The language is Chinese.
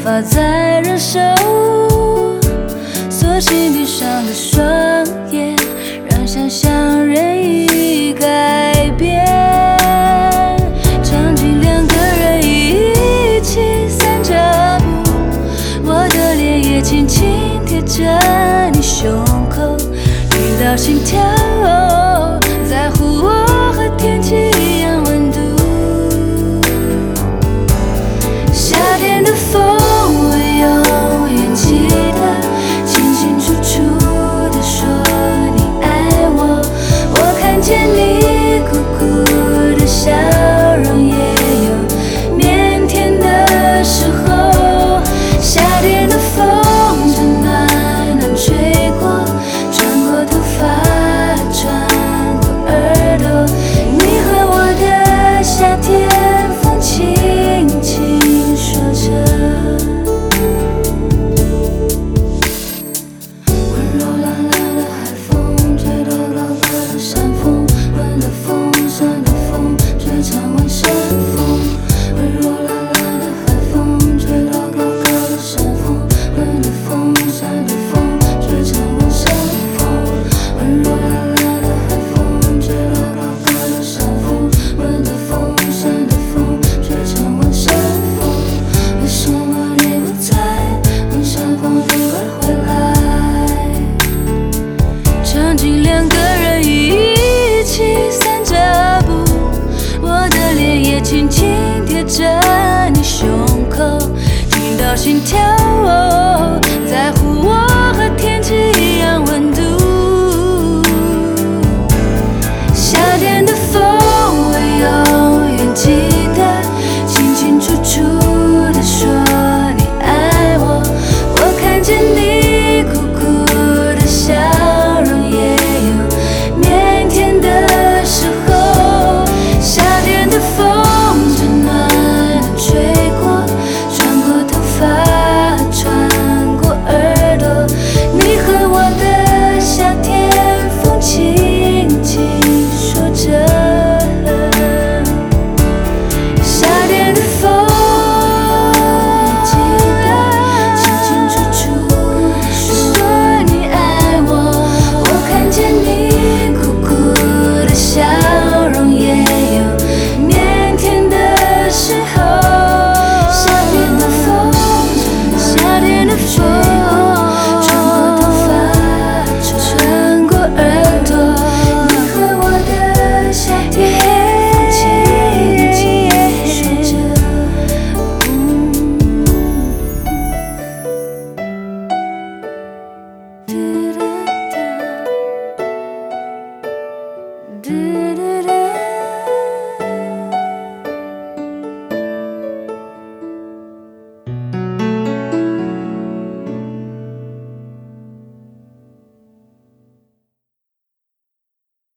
法再忍受，索性闭上了双眼，让想象任意改变。场景两个人一起散着步，我的脸也轻轻贴着你胸口，听到心跳，在乎我和天气一样温度。夏天的风，我永远记得，清清楚楚地说你爱我。我看见你苦苦的笑容，也有腼腆的时候。夏天的风正暖暖吹过，穿过头发，穿过耳朵。你和我的夏天，风轻轻说着。温柔懒懒的海风，吹到高高的山峰，温的风，山的风，吹成晚山风。温柔懒懒的海风，吹到高高的山峰，温的风，山的风，吹成晚山风。温柔懒懒的海风，吹到高高的山峰，温的风，山的风，吹成晚山风。为什么你不在？晚山风一会儿回来。场景两个人一起散着步，我的脸也轻轻贴着你胸口，听到心跳。